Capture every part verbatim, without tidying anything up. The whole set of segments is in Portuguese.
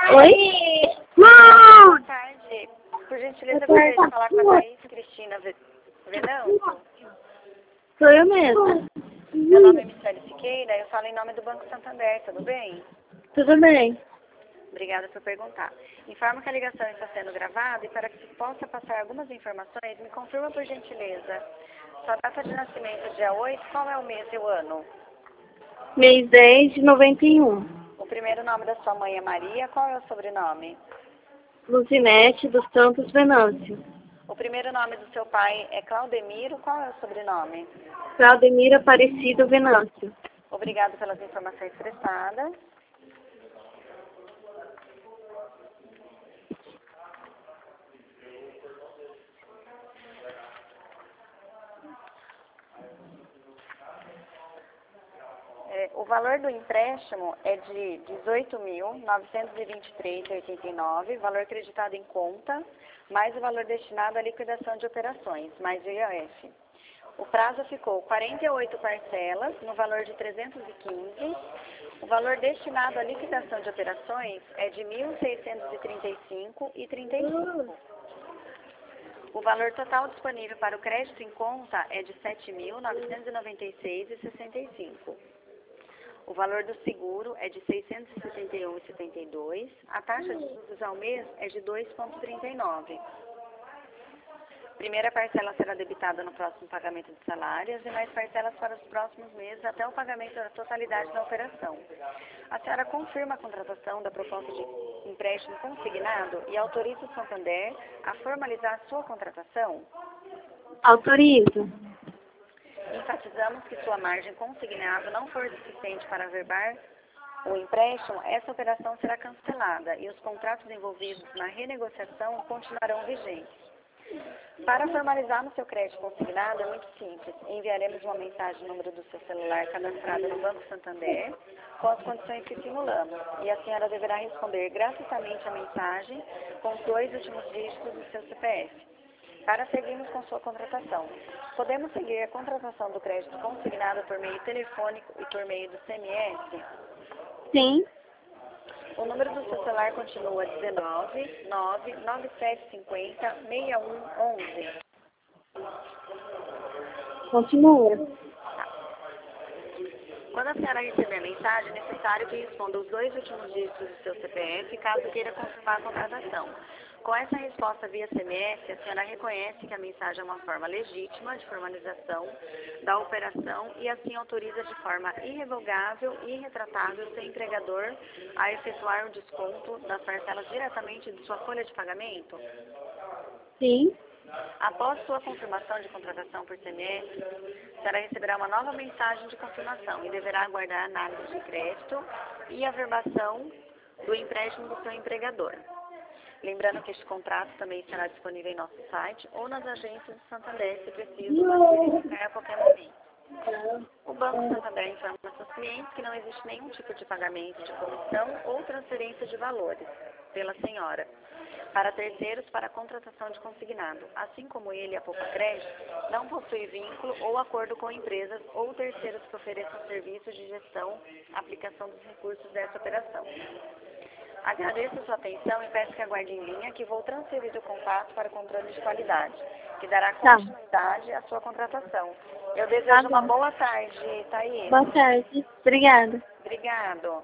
Oi? Boa tarde. Por gentileza, eu gostaria de falar com a Thaís Cristina Venâncio. Sou eu mesma. Meu nome é Michele Siqueira, eu falo em nome do Banco Santander, tudo bem? Tudo bem. Obrigada por perguntar. Informo que a ligação está sendo gravada e para que possa passar algumas informações, me confirma por gentileza. Sua data de nascimento, dia oito, qual é o mês e o ano? Mês dez de noventa e um. O primeiro nome da sua mãe é Maria, qual é o sobrenome? Luzinete dos Santos Venâncio. O primeiro nome do seu pai é Claudemiro, qual é o sobrenome? Claudemiro Aparecido Venâncio. Obrigado pelas informações prestadas. É, o valor do empréstimo é de dezoito mil novecentos e vinte e três reais e oitenta e nove centavos, valor creditado em conta, mais o valor destinado à liquidação de operações, mais o I O F. O prazo ficou quarenta e oito parcelas, no valor de trezentos e quinze. O valor destinado à liquidação de operações é de mil seiscentos e trinta e cinco reais e trinta e cinco centavos. O valor total disponível para o crédito em conta é de sete mil novecentos e noventa e seis reais e sessenta e cinco centavos. O valor do seguro é de seiscentos e setenta e um reais e setenta e dois centavos. A taxa de juros ao mês é de dois vírgula trinta e nove por cento. Primeira parcela será debitada no próximo pagamento de salários e mais parcelas para os próximos meses até o pagamento da totalidade da operação. A senhora confirma a contratação da proposta de empréstimo consignado e autoriza o Santander a formalizar a sua contratação? Autorizo. Enfatizamos que sua margem consignada não for suficiente para averbar o empréstimo, essa operação será cancelada e os contratos envolvidos na renegociação continuarão vigentes. Para formalizar no seu crédito consignado é muito simples. Enviaremos uma mensagem no número do seu celular cadastrado no Banco Santander com as condições que simulamos e a senhora deverá responder gratuitamente a mensagem com os dois últimos dígitos do seu C P F. Para seguirmos com sua contratação, podemos seguir a contratação do crédito consignado por meio telefônico e por meio do C M S? Sim. O número do seu celular continua dezenove, nove, nove sete cinco zero, seis um um um. Continua. Tá. Quando a senhora receber a mensagem, é necessário que responda os dois últimos dígitos do seu C P F, caso queira confirmar a contratação. Com essa resposta via C M S, a senhora reconhece que a mensagem é uma forma legítima de formalização da operação e assim autoriza de forma irrevogável e irretratável o seu empregador a efetuar o desconto das parcelas diretamente de sua folha de pagamento? Sim. Após sua confirmação de contratação por C M S, a senhora receberá uma nova mensagem de confirmação e deverá aguardar a análise de crédito e a verbação do empréstimo do seu empregador. Lembrando que este contrato também será disponível em nosso site ou nas agências do Santander, se preciso, para verificar a qualquer momento. O Banco Santander informa aos seus clientes que não existe nenhum tipo de pagamento de comissão ou transferência de valores pela senhora para terceiros para a contratação de consignado. Assim como ele, a Poupa Crédito, não possui vínculo ou acordo com empresas ou terceiros que ofereçam serviços de gestão, aplicação dos recursos dessa operação. Agradeço a sua atenção e peço que aguarde em linha que vou transferir o contato para o controle de qualidade, que dará continuidade à sua contratação. Eu desejo Tá uma bom. boa tarde, Thaís. Boa tarde. Obrigada. Obrigado.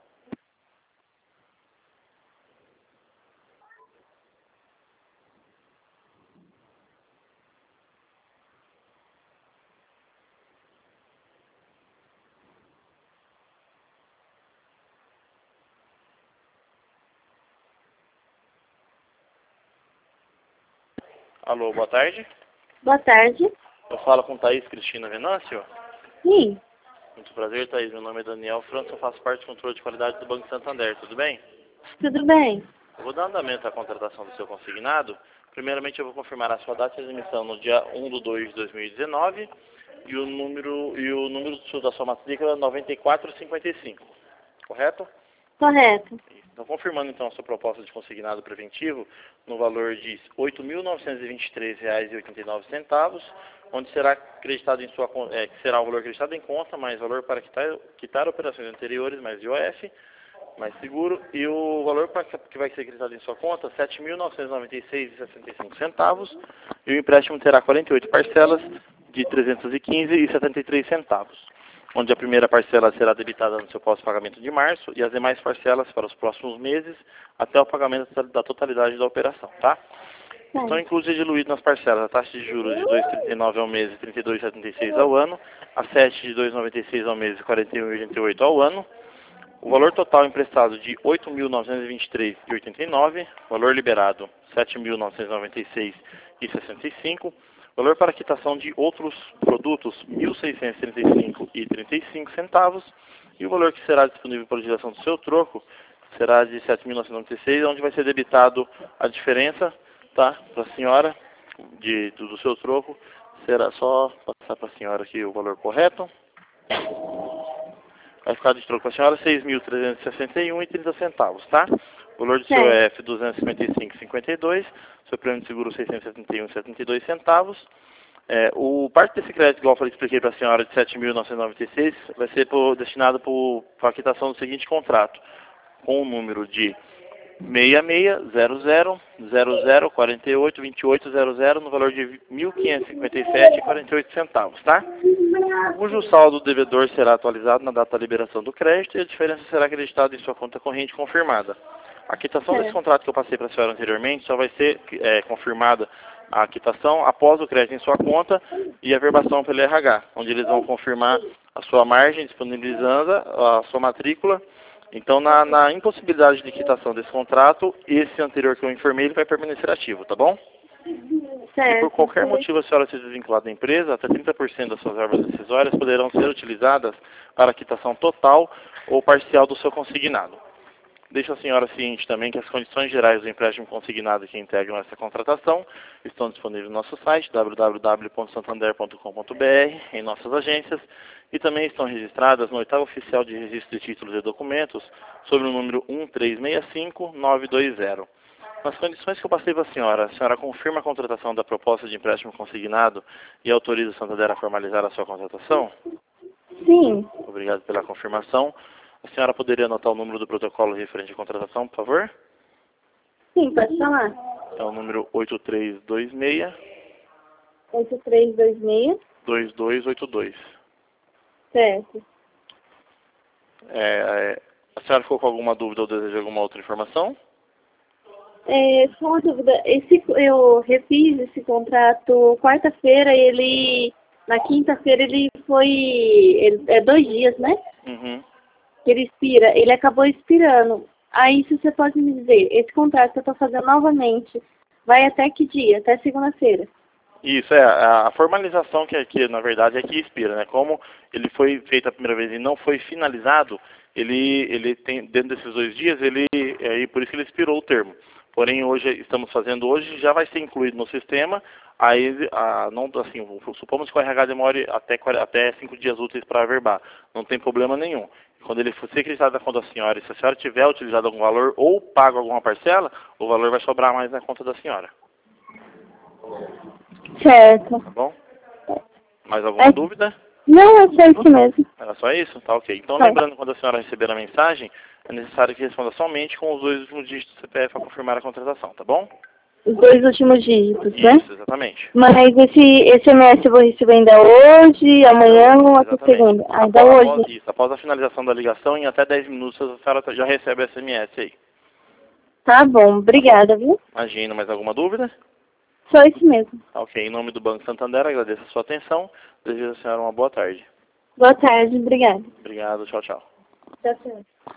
Alô, boa tarde. Boa tarde. Eu falo com Thaís Cristina Venâncio. Sim. Muito prazer, Thaís. Meu nome é Daniel França, eu faço parte do controle de qualidade do Banco Santander. Tudo bem? Tudo bem. Eu vou dar andamento à contratação do seu consignado. Primeiramente, eu vou confirmar a sua data de emissão no dia um de dois de dois mil e dezenove e o número, e o número do- da sua matrícula noventa e quatro cinquenta e cinco. Correto? Correto. Então, confirmando então a sua proposta de consignado preventivo no valor de oito mil novecentos e vinte e três reais e oitenta e nove centavos, onde será acreditado em sua é, que será o valor acreditado em conta mais valor para quitar, quitar operações anteriores mais I O F, mais seguro. E o valor pra, que vai ser acreditado em sua conta, sete mil novecentos e noventa e seis reais e sessenta e cinco centavos. E o empréstimo terá quarenta e oito parcelas de trezentos e quinze reais e setenta e três centavos. Onde a primeira parcela será debitada no seu pós-pagamento de março e as demais parcelas para os próximos meses até o pagamento da totalidade da operação, tá? Estão inclusos e diluídos nas parcelas a taxa de juros de dois vírgula trinta e nove ao mês e trinta e dois vírgula setenta e seis ao ano, a sete de dois vírgula noventa e seis ao mês e quarenta e um vírgula oitenta e oito ao ano, o valor total emprestado de oito mil novecentos e vinte e três vírgula oitenta e nove, valor liberado sete mil novecentos e noventa e seis vírgula sessenta e cinco, valor para quitação de outros produtos mil seiscentos e trinta e cinco vírgula trinta e cinco centavos e o valor que será disponível para utilização do seu troco será de sete mil novecentos e noventa e seis, onde vai ser debitado a diferença, tá, para a senhora de, do, do seu troco. Será só passar para a senhora aqui o valor correto. Vai ficar de troco para a senhora seis mil trezentos e sessenta e um reais e trinta centavos, tá? O valor do seu é F duzentos e cinquenta e cinco reais e cinquenta e dois centavos, seu prêmio de seguro seiscentos e setenta e um reais e setenta e dois centavos. É, o parte desse crédito, igual eu falei, expliquei para a senhora, de sete mil novecentos e noventa e seis, vai ser por, destinado para a quitação do seguinte contrato, com o número de seis seis zero zero zero zero quatro oito dois oito zero zero no valor de mil quinhentos e cinquenta e sete reais e quarenta e oito centavos, tá? Cujo saldo do devedor será atualizado na data da liberação do crédito e a diferença será acreditada em sua conta corrente confirmada. A quitação desse contrato que eu passei para a senhora anteriormente só vai ser é, confirmada a quitação após o crédito em sua conta e a verbação pelo R H, onde eles vão confirmar a sua margem, disponibilizando a sua matrícula. Então, na, na impossibilidade de quitação desse contrato, esse anterior que eu informei, ele vai permanecer ativo, tá bom? Certo. E por qualquer motivo a senhora se desvincular da empresa, até trinta por cento das suas verbas decisórias poderão ser utilizadas para a quitação total ou parcial do seu consignado. Deixo a senhora ciente também que as condições gerais do empréstimo consignado que integram essa contratação estão disponíveis no nosso site w w w ponto santander ponto com ponto b r, em nossas agências, e também estão registradas no oitavo oficial de registro de títulos e documentos sobre o número um três seis cinco nove dois zero. Nas condições que eu passei para a senhora, a senhora confirma a contratação da proposta de empréstimo consignado e autoriza o Santander a formalizar a sua contratação? Sim. Obrigado pela confirmação. A senhora poderia anotar o número do protocolo referente à contratação, por favor? Sim, pode falar. É o número oito três dois seis, oito três dois seis. dois dois oito dois. Certo. É, é, a senhora ficou com alguma dúvida ou deseja alguma outra informação? É, só uma dúvida. Esse, eu refiz esse contrato quarta-feira e ele, na quinta-feira, ele foi, ele, é dois dias, né? Uhum. Ele expira, ele acabou expirando. Aí, se você pode me dizer, esse contrato que eu estou fazendo novamente, vai até que dia? Até segunda-feira? Isso, é, a formalização que aqui, na verdade, é que expira, né? Como ele foi feito a primeira vez e não foi finalizado, ele, ele tem, dentro desses dois dias, ele, é, por isso que ele expirou o termo. Porém, hoje, estamos fazendo hoje, já vai ser incluído no sistema, aí, a, não, assim, supomos que o R H demore até, até cinco dias úteis para averbar, não tem problema nenhum. Quando ele for ser acreditado na conta da senhora, e se a senhora tiver utilizado algum valor ou pago alguma parcela, o valor vai sobrar mais na conta da senhora. Certo. Tá bom? Mais alguma É... dúvida? Não, é só isso mesmo. Era só isso? Tá ok. Então, Tá. lembrando, quando a senhora receber a mensagem, é necessário que responda somente com os dois últimos dígitos do C P F para confirmar a contratação, tá bom? Os dois últimos dígitos, né? Isso, exatamente. Mas esse, esse S M S eu vou receber ainda hoje, amanhã ou até Exatamente. segunda? Ainda Após, hoje? após, isso, após a finalização da ligação, em até dez minutos, a senhora já recebe o S M S aí. Tá bom, obrigada, viu? Imagina, mais alguma dúvida? Só isso mesmo. Tá ok. Em nome do Banco Santander, agradeço a sua atenção. Desejo a senhora uma boa tarde. Boa tarde, obrigada. Obrigado, tchau, tchau. Tchau, tchau.